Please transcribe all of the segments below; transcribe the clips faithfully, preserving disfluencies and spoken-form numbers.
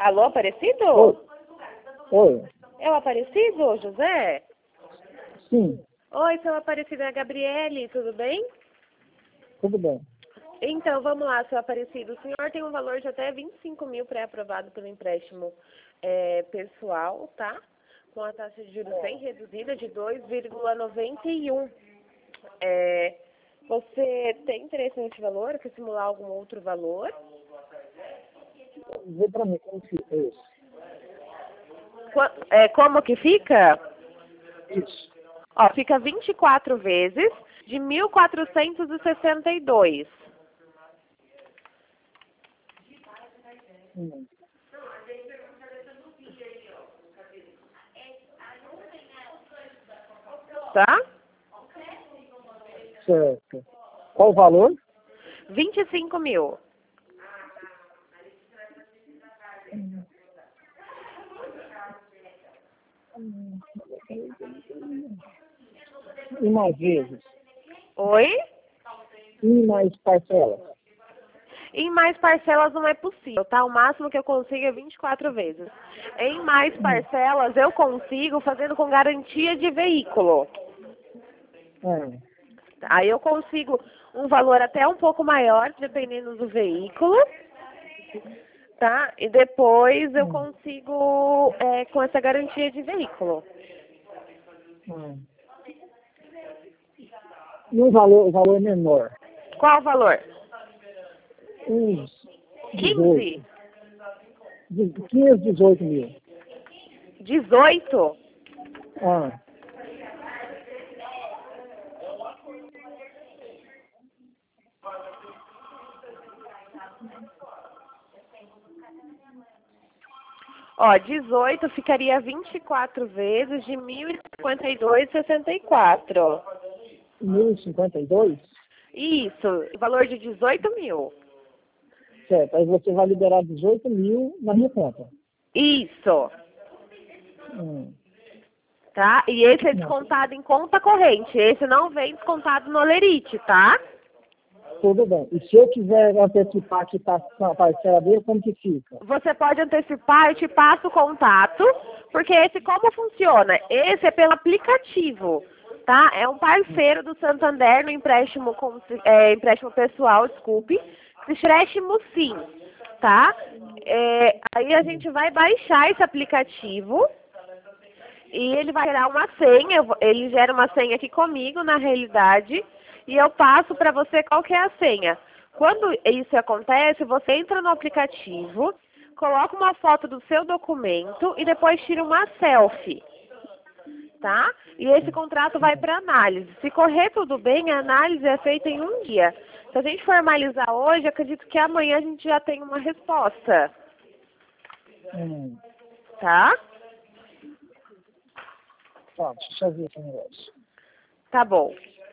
Alô, Aparecido? Oi. Oi. É o Aparecido, José? Sim, Oi, seu Aparecido, é a Gabriele, tudo bem? tudo bem. Então, vamos lá, seu Aparecido. O senhor tem um valor de até vinte e cinco mil pré-aprovado pelo empréstimo é, pessoal, tá? Com a taxa de juros bem reduzida de dois vírgula noventa e um. É, você tem interesse nesse valor? Quer simular algum outro valor? Vê pra mim como fica isso. Qua- é, como que fica? Isso. Ó, fica vinte e quatro vezes de mil quatrocentos e sessenta e dois. Hum, Tá? certo. Qual o valor? vinte e cinco mil. E mais vezes? Oi? E mais parcelas? Em mais parcelas não é possível, tá? O máximo que eu consigo é vinte e quatro vezes. Em mais parcelas eu consigo fazendo com garantia de veículo. É. Aí eu consigo um valor até um pouco maior, dependendo do veículo, tá? E depois eu Hum, consigo é, com essa garantia de veículo. hum. E um valor, um valor menor? Qual o valor? Uns quinze? dezoito. quinze, dezoito mil. dezoito? Ah, Ó, dezoito ficaria vinte e quatro vezes de mil e cinquenta e dois vírgula sessenta e quatro. mil e cinquenta e dois? Isso, valor de dezoito mil. Certo. Aí você vai liberar dezoito mil na minha conta. Isso, Hum. tá? E esse é Não, descontado em conta corrente. Esse não vem descontado no Olerite, tá? tudo bem. E se eu quiser antecipar que está a parcela dele, como que fica? Você pode antecipar, eu te passo o contato, porque esse como funciona? Esse é pelo aplicativo, tá? É um parceiro do Santander no empréstimo, com, é, empréstimo pessoal, desculpe, empréstimo sim, tá? É, aí a gente vai baixar esse aplicativo e ele vai gerar uma senha, eu vou- ele gera uma senha aqui comigo, na realidade, e eu passo para você qual que é a senha. Quando isso acontece, você entra no aplicativo, coloca uma foto do seu documento e depois tira uma selfie, tá? E esse contrato vai para análise. Se correr tudo bem, a análise é feita em um dia. Se a gente formalizar hoje, acredito que amanhã a gente já tem uma resposta, Hum. tá? Tá, deixa eu ver esse negócio. Tá bom.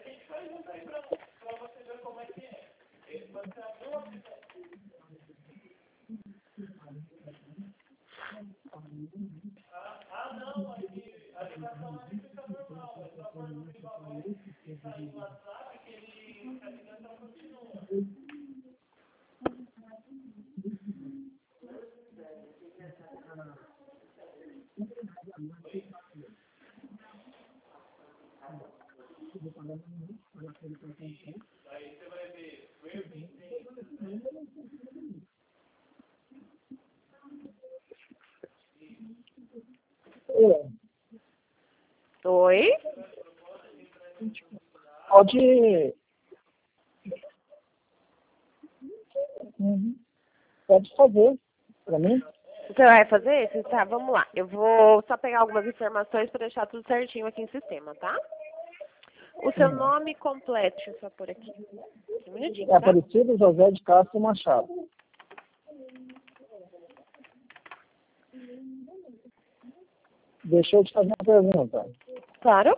É, Oi? pode. Uhum. Pode fazer para mim? Você vai fazer esse? Tá, vamos lá. Eu vou só pegar algumas informações para deixar tudo certinho aqui em sistema, tá? O seu Hum. nome completo, deixa eu só por aqui. Um minutinho, É tá? Aparecido José de Castro Machado. Deixa eu te fazer uma pergunta. Claro.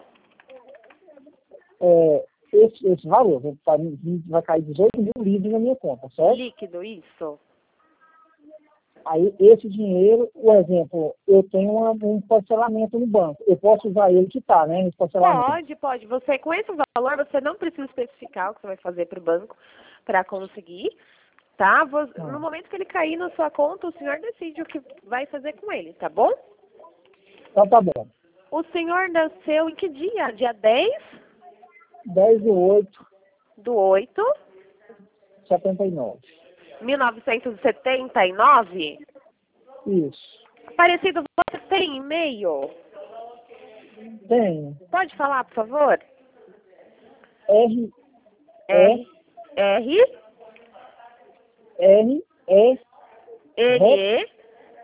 É, esse, esse valor vai, vai cair dezoito mil livres na minha conta, certo? Líquido, isso. Aí, esse dinheiro, por exemplo, eu tenho uma- um parcelamento no banco. Eu posso usar ele que está, né, nesse parcelamento. Pode, pode. Você, com esse valor, você não precisa especificar o que você vai fazer para o banco para conseguir, tá? Vo- Ah. No momento que ele cair na sua conta, o senhor decide o que vai fazer com ele, tá bom? Então tá bom. O senhor nasceu em que dia? Dia dez dez de oito do oito de setenta e nove. de mil novecentos e setenta e nove? Isso. Aparecido, você tem e-mail? Tem Pode falar, por favor? R, R, R, R, E, N, E,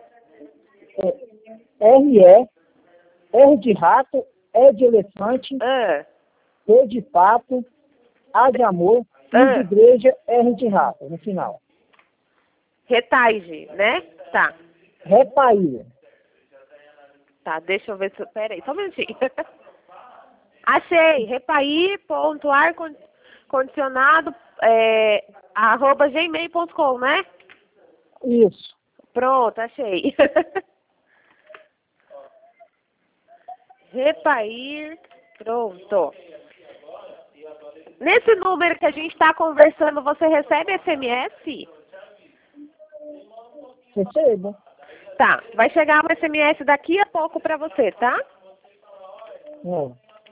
R, E, R de rato, E de elefante, A, P de pato, A de amor, I de Ah. igreja, R de rato, no final. Retage, né? Tá. Repair. Tá, deixa eu ver se... Pera aí, só um minutinho. Achei. Repair, ponto, ar, con- condicionado, é, arroba gmail ponto com, né? Isso. Pronto, achei. Repair, pronto. Nesse número que a gente está conversando, você recebe S M S? Recebo. Tá, vai chegar um S M S daqui a pouco para você, tá? É.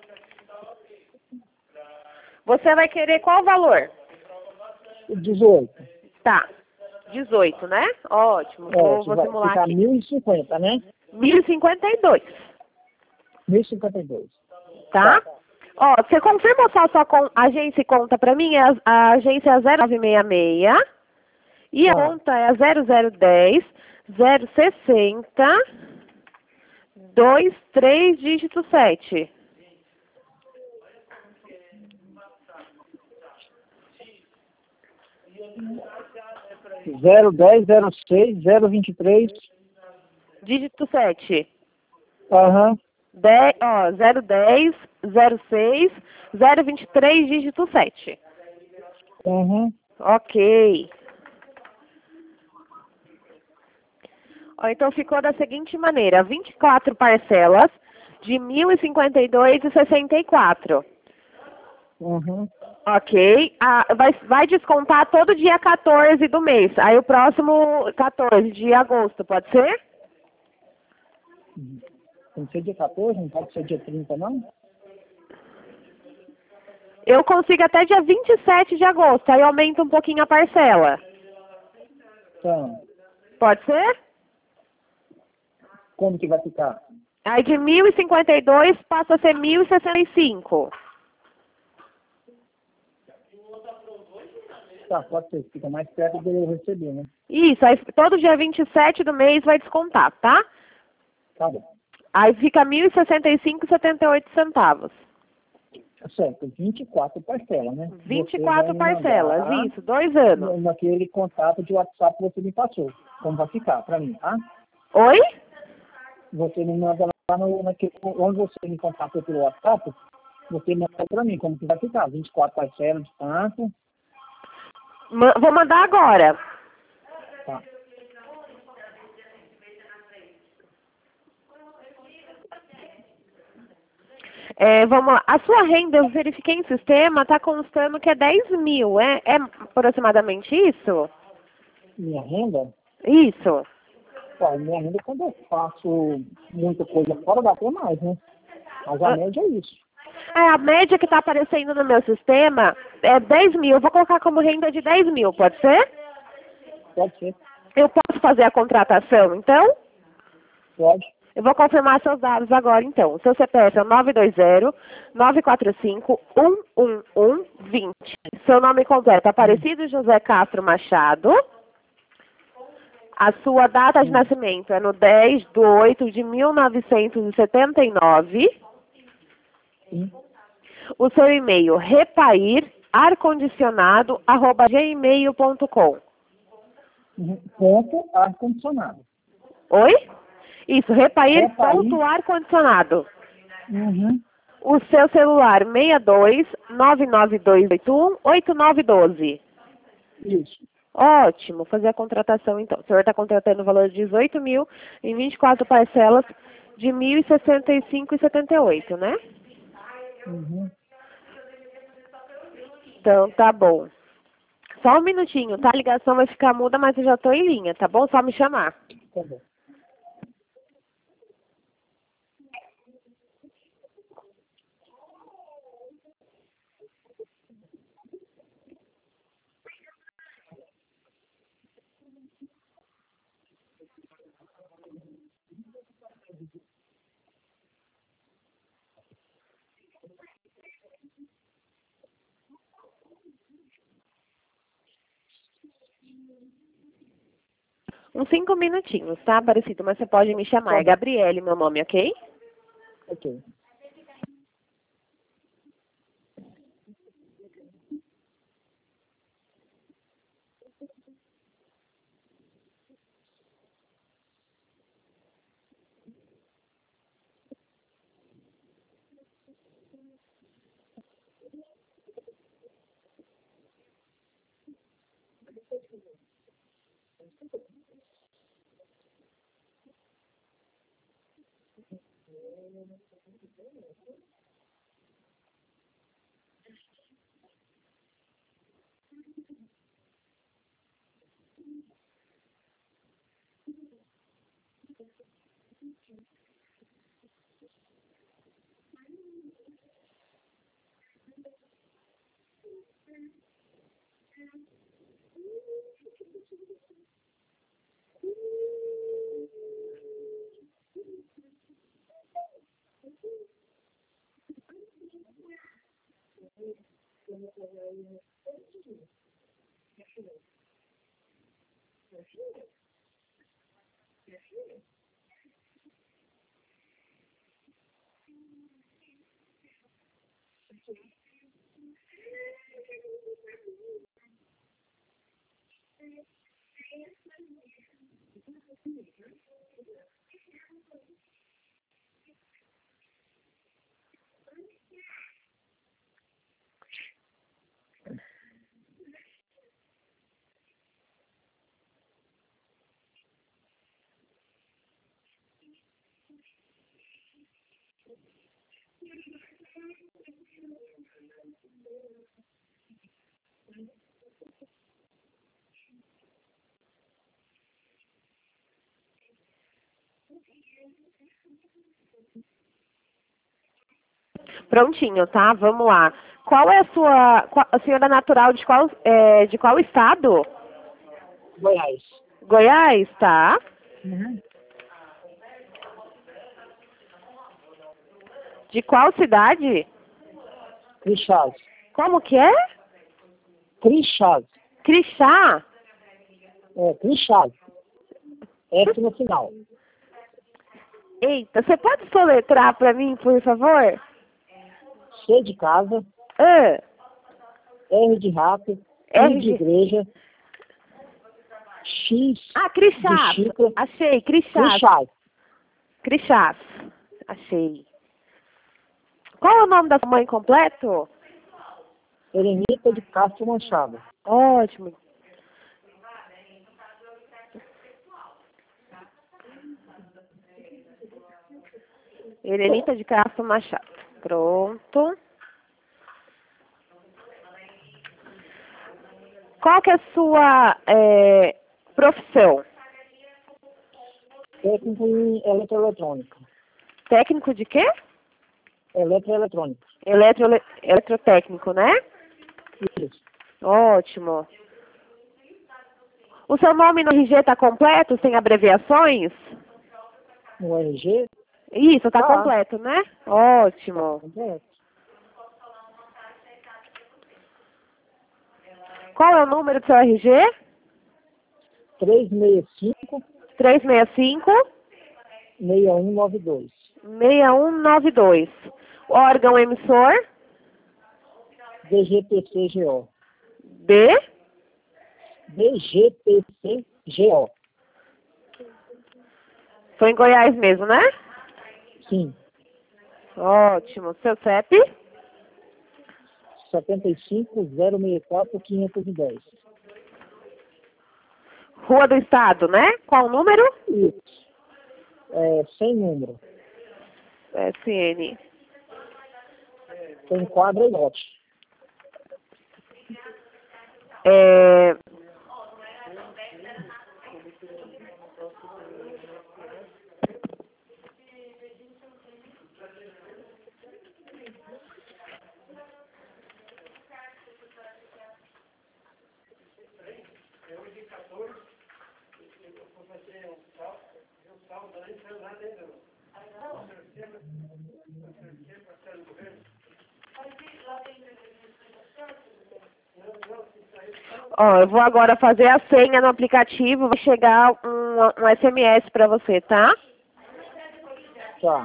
Você vai querer qual valor? dezoito. Tá, dezoito, né? Ótimo, É, vou, que vou vai simular ficar aqui. mil e cinquenta, né? mil e cinquenta e dois, mil e cinquenta e dois. tá? Ó, você confirma só a sua con- agência e conta pra mim? É A, a agência é a zero nove seis seis e a Tá. conta é a zero zero um zero zero sessenta dois três dígito sete. zero dez, zero seis, zero vinte e três. Dígito sete. Aham. dez, ó, zero dez, zero seis, zero vinte e três, dígito sete. Uhum. Ok. Ó, então ficou da seguinte maneira, vinte e quatro parcelas de mil e cinquenta e dois reais e sessenta e quatro. Uhum. Ok. Ah, vai, vai descontar todo dia quatorze do mês. Aí o próximo quatorze de agosto, pode ser? Tem que ser dia quatorze, não pode ser dia trinta, não? Eu consigo até dia vinte e sete de agosto, aí aumenta um pouquinho a parcela. Então, Pode ser? como que vai ficar? Aí de mil e cinquenta e dois passa a ser mil e sessenta e cinco. Tá, pode ser, fica mais perto de eu receber, né? Isso, aí todo dia vinte e sete do mês vai descontar, tá? Tá bom. Aí fica mil e sessenta e cinco e setenta e oito centavos. Tá certo, vinte e quatro parcelas, né? vinte e Você quatro vai me parcelas, mandar isso, dois anos. no- naquele contato de WhatsApp que você me passou. Como vai ficar pra mim, tá? Oi? Você me manda lá no, naquele, onde você me contatou pelo WhatsApp, você manda pra mim como que vai ficar. vinte e quatro parcelas de tanto. Ma- vou mandar agora. Tá. É, vamos lá. A sua renda, eu verifiquei em sistema, está constando que é dez mil, é, é aproximadamente isso? Minha renda? Isso. Ó, minha renda quando eu faço muita coisa fora dá até mais, né? Mas a Ah. média é isso. É, a média que está aparecendo no meu sistema é dez mil. Eu vou colocar como renda de dez mil, pode ser? Pode ser. Eu posso fazer a contratação, então? Pode. Eu vou confirmar seus dados agora, então. O seu C P F é nove dois zero, nove quatro cinco, um um um, dois zero. Seu nome completo é Aparecido José Castro Machado. A sua data de Hum. nascimento é no dez de oito de mil novecentos e setenta e nove. Sim. O seu e-mail, repair, arcondicionado, arroba gmail ponto com. Uhum. Ponto ar-condicionado. Oi? Isso, repair, Repair. ponto ar-condicionado. Uhum. O seu celular, seis dois, nove nove dois oito um, oito nove um dois. Isso. Ótimo, fazer a contratação então. O senhor está contratando o valor de dezoito mil em vinte e quatro parcelas de mil e sessenta e cinco reais e setenta e oito, né? Uhum. Então, tá bom. Só um minutinho, tá? A ligação vai ficar muda, mas eu já tô em linha, tá bom? Só me chamar. Tá bom. Uns cinco minutinhos, tá, Aparecido? Mas você pode me chamar. Tá É bom. Gabriele, meu nome, ok? Ok. Prontinho, tá? Vamos lá. Qual é a sua... qual- a senhora é natural de qual, é, de qual estado? Goiás. Goiás, tá? Uhum. De qual cidade? Crixás. Como que é? Crixás. Crixá? É, Crixás. F no final. Eita, você pode soletrar pra mim, por favor? C de casa, Ah, R de rato, R I de de... igreja, X Ah, de Crixás. xícara, Achei, Crixás. Crixás. Crixás. Achei. Qual é o nome da sua mãe completo? Erenita de Castro Manchado. Ótimo. Helenita de Castro Machado. Pronto. Qual que é a sua é, profissão? Técnico em eletroeletrônica. Técnico de quê? Eletroeletrônica. Eletro, eletrotécnico, né? Isso. Ótimo. O seu nome no R G está completo, sem abreviações? No R G, Isso, está Tá. completo, né? Ótimo. completo. Qual é o número do seu R G? três seis cinco, trezentos e sessenta e cinco, seis um nove dois. seis um nove dois. Órgão emissor? D G P C G O. B? D G P C G O. Foi em Goiás mesmo, né? Sim. Ótimo. Seu C E P? setenta e cinco, zero sessenta e quatro, quinhentos e dez. Rua do Estado, né? Qual o número? Isso. É, sem número. S N. Tem quadra e lote. É... Ó, eu vou agora fazer a senha no aplicativo, vai chegar um, um S M S para você, tá? Tá.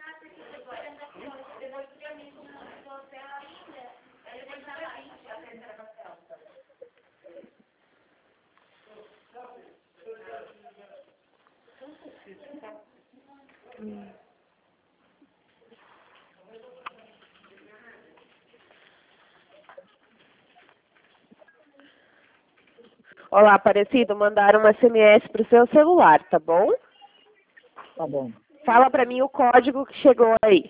Olá, Aparecido, mandaram um S M S pro seu celular, tá bom? Tá bom. Fala pra mim o código que chegou aí.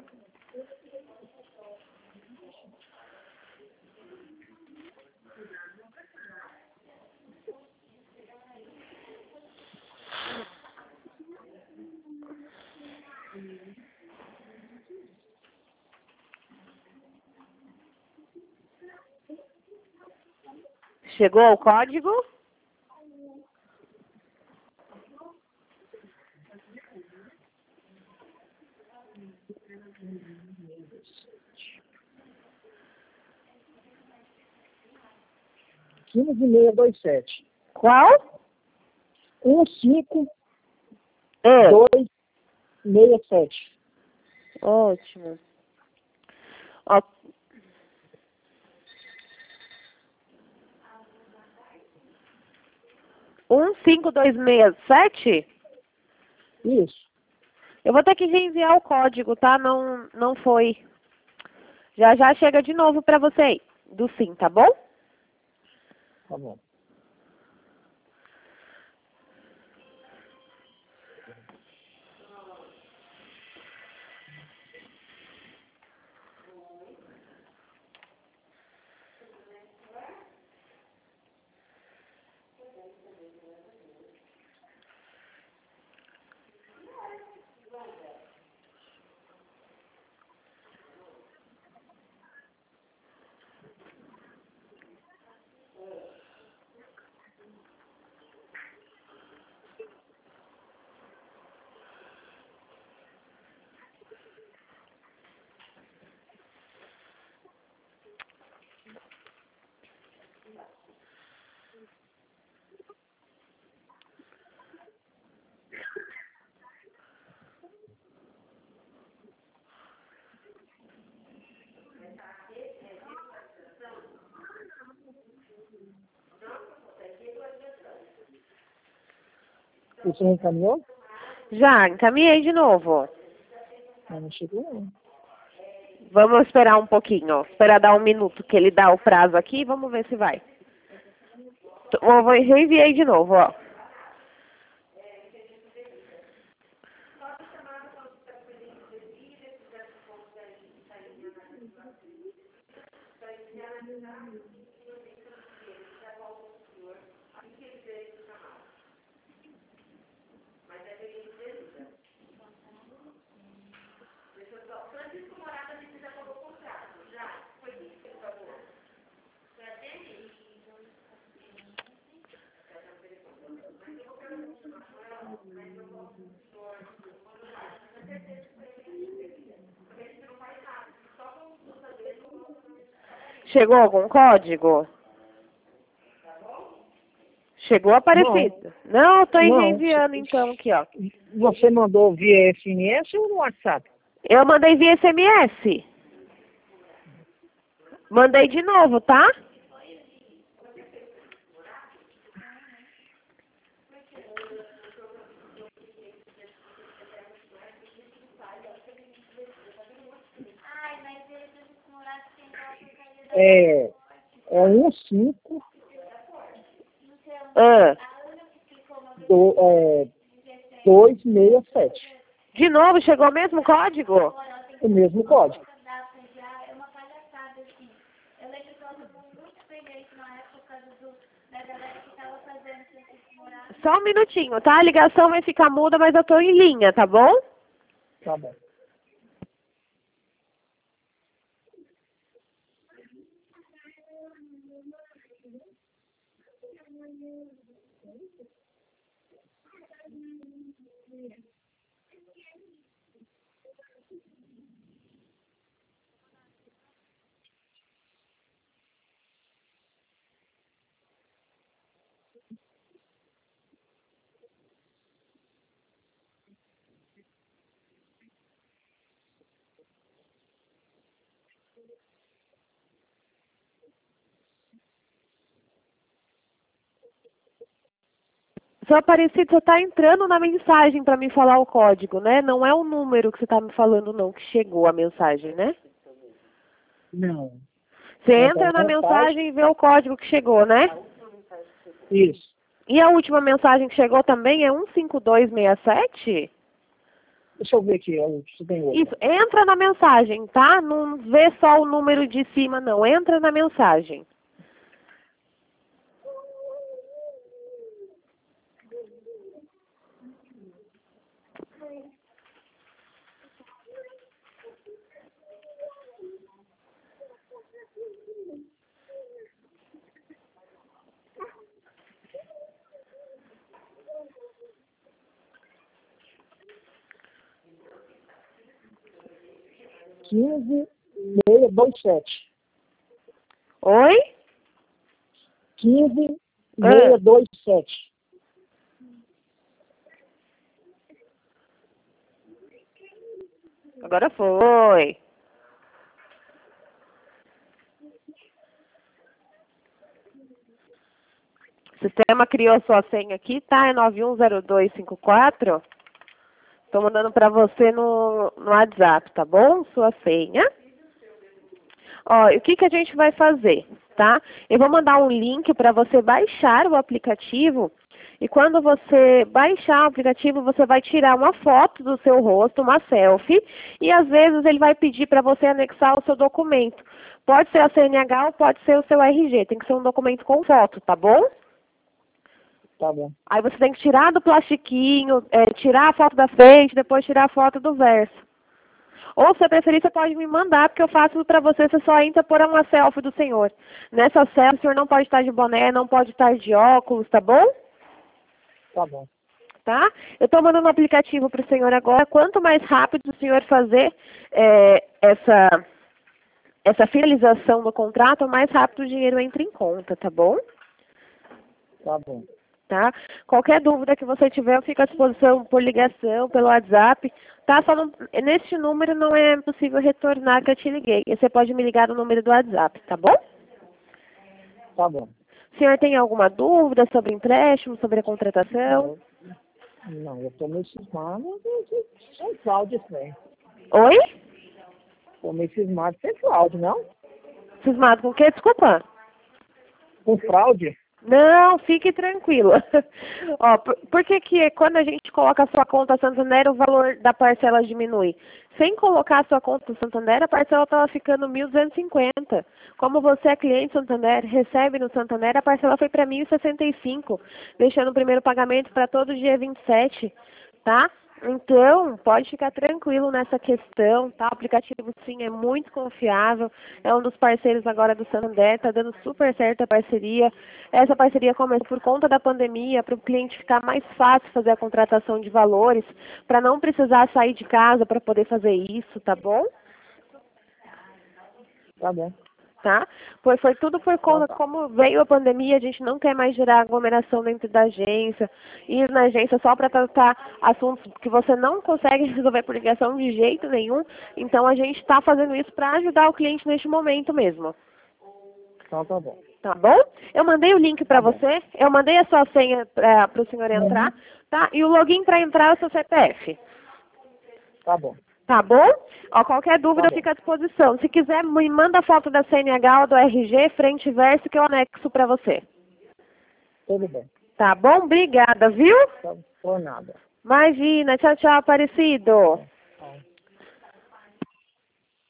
Chegou o código? quinze mil seiscentos e vinte e sete. Qual? um cinco É. dois seis sete. Ótimo. Ó. um cinco dois seis sete? Isso. Eu vou ter que reenviar o código, tá? Não, não foi. Já já chega de novo pra você aí. Do sim, tá bom? Tá bom. Você não encaminhou? Já, encaminhei de novo. Não, não chegou não. Vamos esperar um pouquinho, ó. Esperar dar um minuto que ele dá o prazo aqui, vamos ver se vai. Eu vou reenviei de novo, ó. Chegou algum código? Chegou Aparecido? Não, eu tô Não. enviando então aqui, ó. Você mandou via S M S ou no WhatsApp? Eu mandei via S M S. Mandei de novo, tá? É, é um cinco Ah. do, é, dois seis sete. De novo, chegou o mesmo código? O mesmo código. Só um minutinho, tá? A ligação vai ficar muda, mas eu tô em linha, tá bom? Tá bom. Seu Aparecido, você tá entrando na mensagem para me falar o código, né? Não é o número que você tá me falando, não, que chegou a mensagem, né? Não. Você Entra entra na na mensagem. mensagem e vê o código que chegou, né? Isso. E a última mensagem que chegou também é um cinco dois seis sete? Deixa eu ver aqui, ó, se tem outra. Isso, entra na mensagem, tá? Não vê só o número de cima, não. Entra na mensagem. quinze seis dois sete. Oi? quinze Ah. seis dois sete. Agora foi. O sistema criou sua senha aqui, tá? É nove um zero dois cinco quatro. Estou mandando para você no, no WhatsApp, tá bom? Sua senha. Ó, e o que, que a gente vai fazer, tá? Eu vou mandar um link para você baixar o aplicativo. E quando você baixar o aplicativo, você vai tirar uma foto do seu rosto, uma selfie. E às vezes ele vai pedir para você anexar o seu documento. Pode ser a C N H ou pode ser o seu R G. Tem que ser um documento com foto, tá bom? Tá bom. Aí você tem que tirar do plastiquinho, é, tirar a foto da frente, depois tirar a foto do verso. Ou, se você preferir, você pode me mandar, porque eu faço para você, você só entra por uma selfie do senhor. Nessa selfie, o senhor não pode estar de boné, não pode estar de óculos, tá bom? Tá bom. Tá? Eu estou mandando um aplicativo para o senhor agora. Quanto mais rápido o senhor fazer é, essa, essa finalização do contrato, mais rápido o dinheiro entra em conta, tá bom? Tá bom. Tá? Qualquer dúvida que você tiver, eu fico à disposição por ligação, pelo WhatsApp. Tá? Só não, neste número não é possível retornar que eu te liguei. Você pode me ligar no número do WhatsApp, tá bom? Tá bom. O senhor tem alguma dúvida sobre empréstimo, sobre a contratação? Não, eu tô meio cismado sem fraude isso aí. Oi? Tô meio cismado sem fraude, não? Cismado com o quê? Desculpa. Com fraude? Não, fique tranquilo. Ó, por, por que que quando a gente coloca a sua conta Santander, o valor da parcela diminui? Sem colocar a sua conta Santander, a parcela estava ficando mil duzentos e cinquenta. Como você é cliente Santander, recebe no Santander, a parcela foi para mil e sessenta e cinco, deixando o primeiro pagamento para todo dia vinte e sete, tá? Então, pode ficar tranquilo nessa questão, tá? O aplicativo, sim, é muito confiável, é um dos parceiros agora do Santander, tá dando super certo a parceria. Essa parceria começou por conta da pandemia, para o cliente ficar mais fácil fazer a contratação de valores, para não precisar sair de casa para poder fazer isso, tá bom? Tá bom. Tá? Pois foi tudo por conta, como veio a pandemia, a gente não quer mais gerar aglomeração dentro da agência, ir na agência só para tratar assuntos que você não consegue resolver por ligação de jeito nenhum. Então a gente está fazendo isso para ajudar o cliente neste momento mesmo. Então tá bom. Tá bom? Eu mandei o link para Tá bom. você, eu mandei a sua senha para o senhor entrar, Uhum. tá? E o login para entrar é o seu C P F. Tá bom. Tá bom? Ó, qualquer dúvida Tá bom. fica à disposição. Se quiser, me manda a foto da C N H ou do R G, frente e verso, que eu anexo para você. Tudo bem. Tá bom? Obrigada, viu? Tá, por nada. Imagina. Tchau, tchau, Aparecido. Tá.